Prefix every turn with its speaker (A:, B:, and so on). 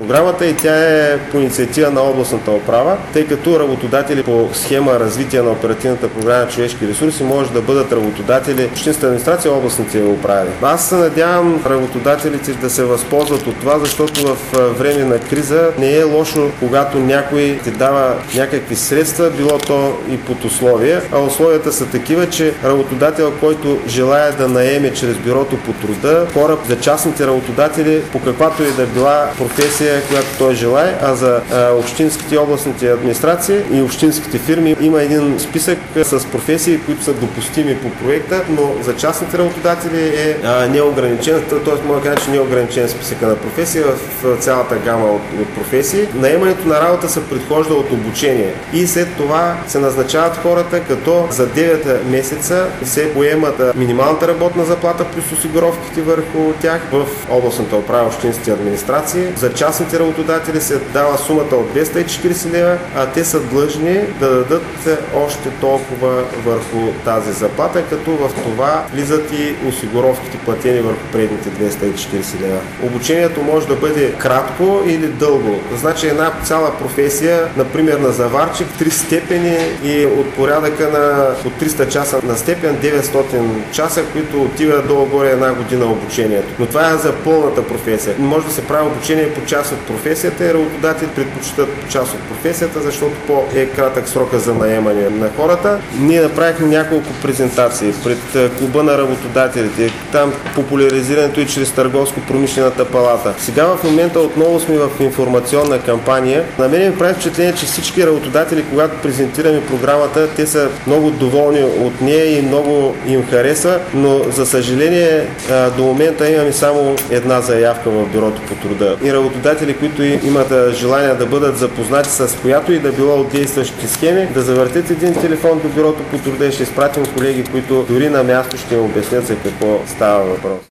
A: програмата и тя е по инициатива на областната управа, тъй като работодатели по схема развитие на оперативната програма човешки ресурси може да бъдат работодатели общинската администрация и областните управи. Аз се надявам работодателите да се възползват от това, защото в време на криза не е лошо, когато някой ти дава някакви средства, било то и под условия, а условията са такива, че работодател, който желая да наеме чрез бюрото по труда хора за частните работодатели по каквато и да била професия, която той желае, а за общинските и областните администрации и общинските фирми има един списък с професии, които са допустими по проекта, но за частните работодатели е неограничен, т.е. може да кажа, че неограничен списъка на професии в цялата гама от професии. Наемането на работа се предхожда от обучение и след това се назначават хората, като за 9 месеца се поемат минималната работна заплата плюс осигуровките върху тях в областната управа, общинските администрации. За частните работодатели се дава сумата от 240 лева, а те са длъжни да дадат още толкова върху тази заплата, като в това влизат и осигуровките платени върху предните 240 лева. Обучението може да бъде кратко или дълго. Значи една цяла професия, например на заварчик, 3 степени и от порядъка на от 300 часа на степен 900 часа, които отиват долу-горе една година обучението. Но това е за пълната професия. Може да се прави обучение по част от професията и работодатели предпочитат част от професията, защото по-е кратък срока за наемане на хората. Ние направихме няколко презентации пред клуба на работодателите, там популяризирането и чрез търговско-промишлената палата. Сега в момента отново сме в информационна кампания. На мен ми прави впечатление, че всички работодатели, когато презентираме програмата, те са много доволни от нея и много им хареса, но за съжаление до момента имаме само една заявка в бюрото по труда. И работодатели, които имат желание да бъдат запознати с която и да било от действащите схеми, да завъртят един телефон до бюрото по труда и ще изпратим колеги, които дори на място ще им обяснят за какво става въпрос.